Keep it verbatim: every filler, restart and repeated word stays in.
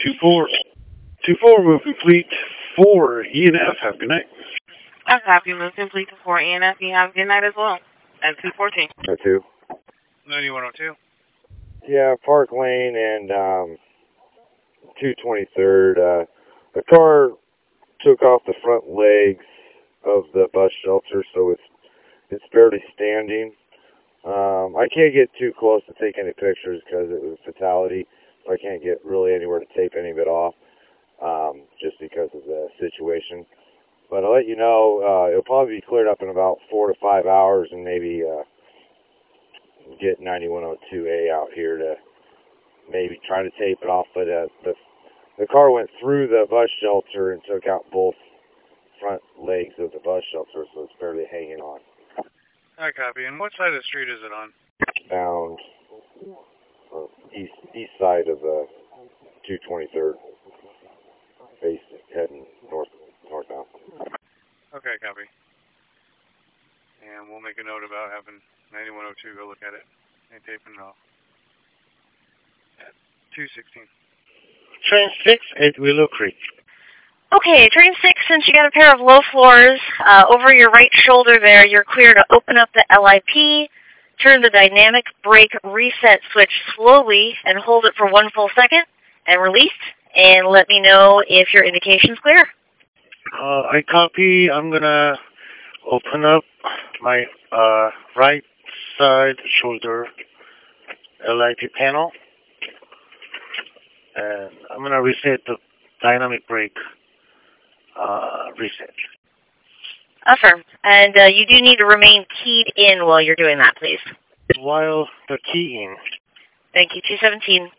two four. two four, move complete for E N F. Have a good night. I copy. Move complete to four E N F. You have a good night as well. At two fourteen. Oh, two. ninety-one oh two. Yeah, Park Lane and um, two twenty-third. Uh, the car took off the front legs of the bus shelter, so it's it's barely standing. Um, I can't get too close to take any pictures because it was a fatality, so I can't get really anywhere to tape any of it off, um, just because of the situation. But I'll let you know, uh, it'll probably be cleared up in about four to five hours, and maybe uh, get ninety-one oh two A out here to maybe try to tape it off. But uh, the the car went through the bus shelter and took out both front legs of the bus shelter, so it's barely hanging on. I copy. And what side of the street is it on? Bound uh, east east side of the two twenty-third, face heading north northbound. Okay, copy. And we'll make a note about having ninety-one oh two go look at it and taping it off. At two sixteen. Train six at Willow Creek. Okay, train six, since you got a pair of low floors uh, over your right shoulder there, you're clear to open up the L I P, turn the dynamic brake reset switch slowly and hold it for one full second, and release, and let me know if your indication's clear. Uh, I copy. I'm going to open up my uh, right side shoulder L I P panel, and I'm going to reset the dynamic brake uh, reset. Affirm. And uh, you do need to remain keyed in while you're doing that, please. While the key in. Thank you, two seventeen.